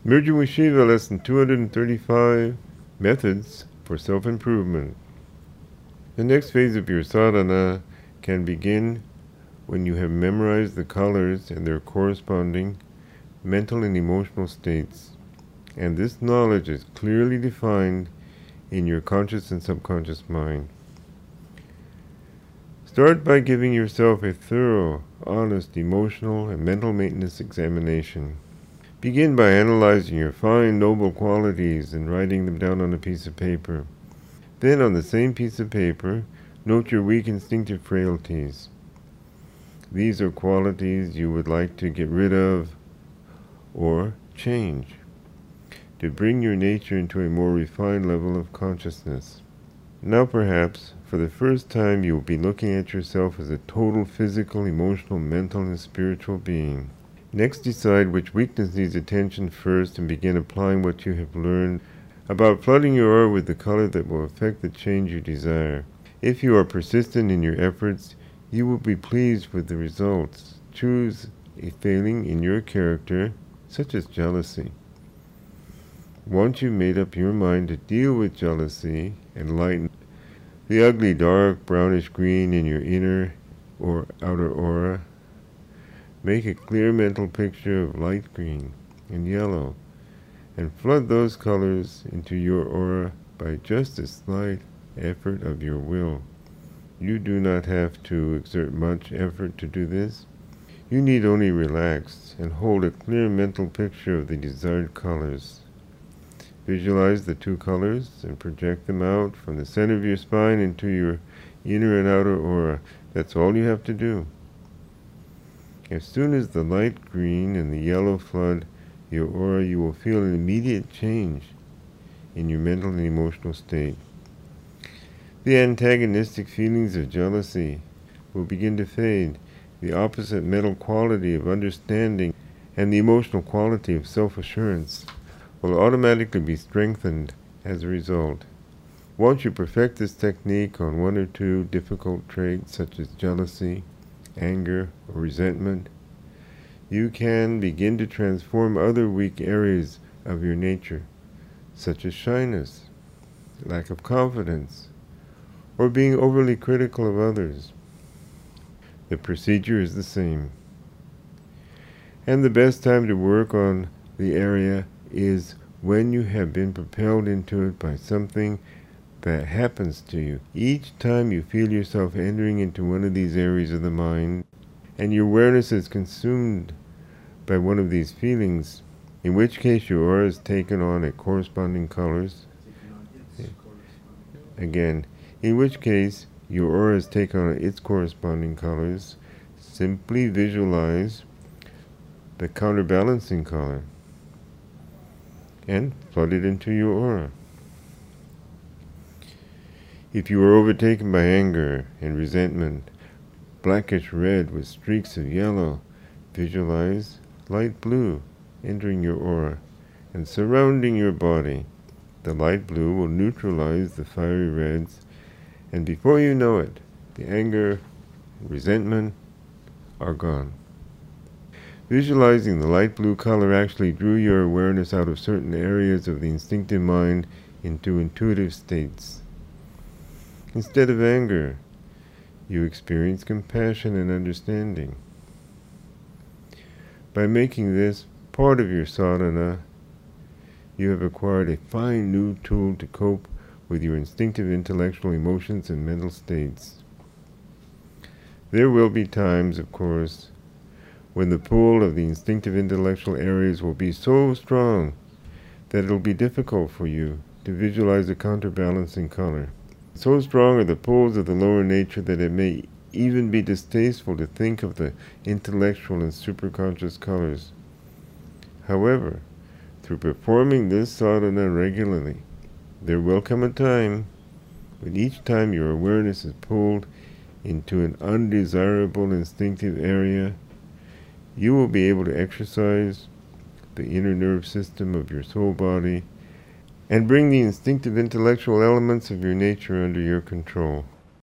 Merging with Shiva, Lesson 235, Methods for Self-Improvement. The next phase of your sadhana can begin when you have memorized the colors and their corresponding mental and emotional states, and this knowledge is clearly defined in your conscious and subconscious mind. Start by giving yourself a thorough, honest, emotional, and mental maintenance examination. Begin by analyzing your fine, noble qualities and writing them down on a piece of paper. Then, on the same piece of paper, note your weak instinctive frailties. These are qualities you would like to get rid of or change to bring your nature into a more refined level of consciousness. Now, perhaps, for the first time, you will be looking at yourself as a total physical, emotional, mental, and spiritual being. Next, decide which weakness needs attention first and begin applying what you have learned about flooding your aura with the color that will affect the change you desire. If you are persistent in your efforts, you will be pleased with the results. Choose a failing in your character, such as jealousy. Once you've made up your mind to deal with jealousy and lighten the ugly dark brownish green in your inner or outer aura, make a clear mental picture of light green and yellow and flood those colors into your aura by just a slight effort of your will. You do not have to exert much effort to do this. You need only relax and hold a clear mental picture of the desired colors. Visualize the two colors and project them out from the center of your spine into your inner and outer aura. That's all you have to do. As soon as the light green and the yellow flood your aura, you will feel an immediate change in your mental and emotional state. The antagonistic feelings of jealousy will begin to fade. The opposite mental quality of understanding and the emotional quality of self-assurance will automatically be strengthened as a result. Once you perfect this technique on one or two difficult traits such as jealousy, anger, or resentment, you can begin to transform other weak areas of your nature, such as shyness, lack of confidence, or being overly critical of others. The procedure is the same. And the best time to work on the area is when you have been propelled into it by something that happens to you. Each time you feel yourself entering into one of these areas of the mind, and your awareness is consumed by one of these feelings, in which case your aura is taken on a corresponding colors. Again, in which case your aura is taken on its corresponding colors, simply visualize the counterbalancing color and flood it into your aura. If you are overtaken by anger and resentment, blackish red with streaks of yellow, visualize light blue entering your aura and surrounding your body. The light blue will neutralize the fiery reds, and before you know it, the anger, resentment are gone. Visualizing the light blue color actually drew your awareness out of certain areas of the instinctive mind into intuitive states. Instead of anger, you experience compassion and understanding. By making this part of your sadhana, you have acquired a fine new tool to cope with your instinctive intellectual emotions and mental states. There will be times, of course, when the pull of the instinctive intellectual areas will be so strong that it will be difficult for you to visualize a counterbalancing color. So strong are the pulls of the lower nature that it may even be distasteful to think of the intellectual and superconscious colors. However, through performing this sadhana regularly, there will come a time when each time your awareness is pulled into an undesirable instinctive area, you will be able to exercise the inner nerve system of your soul body and bring the instinctive intellectual elements of your nature under your control.